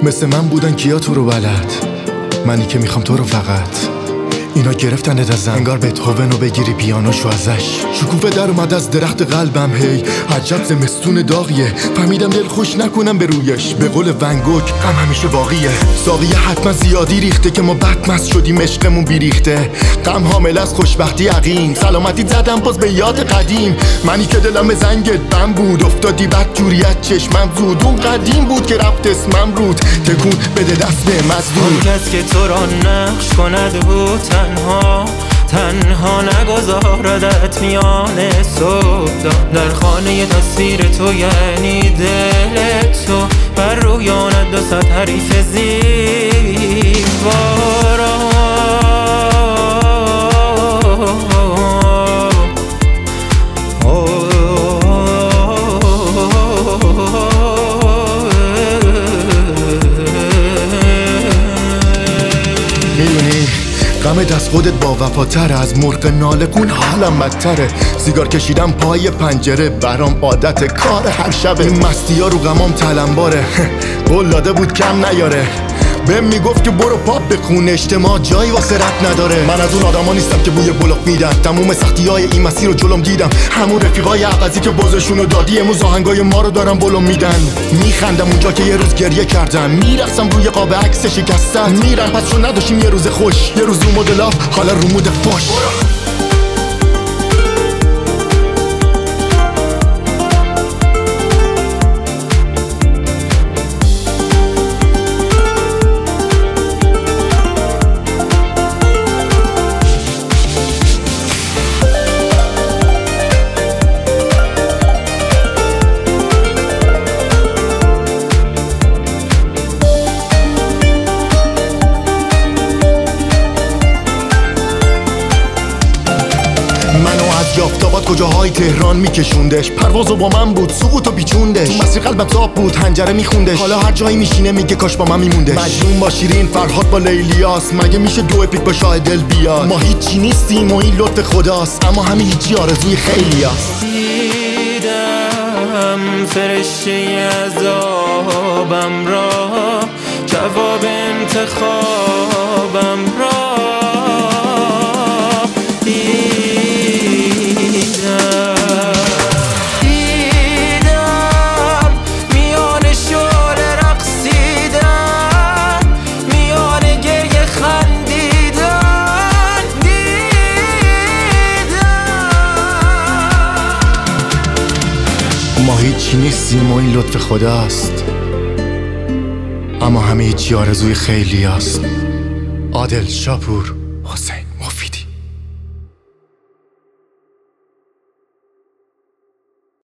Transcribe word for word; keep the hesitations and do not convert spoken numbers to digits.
مثل من بودن کیا تو رو بلد، منی که میخوام تو رو فقط. اینا گرفتنت ازم انگار بتهوون رو بگیری پیانوشو ازش. شکوفه در اومد از درخت قلبم، هی عجب زمستون داغیه. فهمیدم دل خوش نکنم به رویش، به قول ونگوک غم همیشه باقیه. ساقیه حتما زیادی ریخته که ما بدمست شدیم، عشقمون بیریخته. غم حامل از خوشبختی یقین، سلامتی زدم باز به یاد قدیم. منی که دلم به زنگت بم بود، افتادی بد جوریت چشمم زود. اون قدیم بود که رفت اسمم رود، تکون بده دست به مزدود. اون کس که تو را نقش کند بود تنها تنها نگذاردت میان صبح. در خانه تصویر تو یعنی دل تو، بر رویانت دو صد حریف زیبا را. میدونی غم دست خودت با وفاتره، از مرغ ناله کن حالم بدتره. سیگار کشیدم پای پنجره، برام عادت کار هر شبه. این مستی ها رو غمام تلمباره، قول داده بود کم نیاره. بهم میگفت که برو پاپ بخون، اجتماع جایی واسه رد نداره. من از اون آدما نیستم که بوی بلوف میدن، تموم سختی های این مسیر رو جلوم دیدم. همون رفیقای عوضی که بازشونو دادی امروز آهنگای ما رو دارن بلوم میدن. میخندم اونجا که یه روز گریه کردم، میرقصم روی قاب عکس شکستت. میرم پس چون نداشتیم یه روز خوش، یه روز رو مد لاف حالا رو مود فوش. یافتابات کجاهای تهران میکشوندش، پروازو با من بود سقوطو پیچوندش. تو مسیر قلبم تاب بود هنجره میخوندش، حالا هر جایی میشینه میگه کاش با من میموندش. مجنون با شیرین، فرهاد با لیلیاس، مگه میشه دو اپیک با شاه دل بیاد. ما هیچی نیستیم و این لطف خداست، اما همین هیچی آرزوی خیلیاست. دیدم فرشته عذابم را، جواب انتخابم را. ما هیچی نیستیم و این لطف خداست، اما همه هیچی آرزوی خیلی است. عادل شاپور حسین.